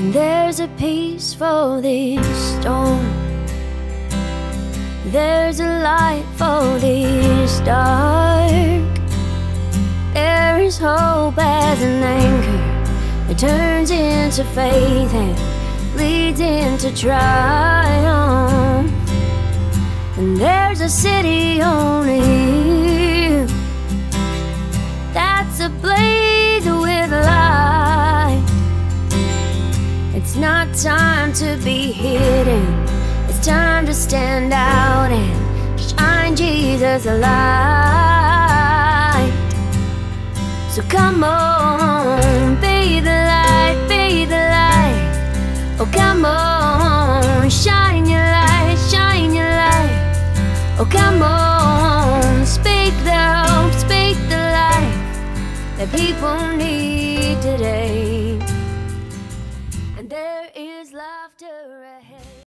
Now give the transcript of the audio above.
There's a peace for this storm. There's a light for this dark. There is hope as an anchor that turns into faith and leads into triumph. And there's a city on a hill that's ablaze with light. It's not time to be hidden, it's time to stand out and shine Jesus a light. So come on, be the light, be the light. Oh come on, shine your light, shine your light. Oh come on, speak the hope, speak the life that people need today. And there is laughter ahead.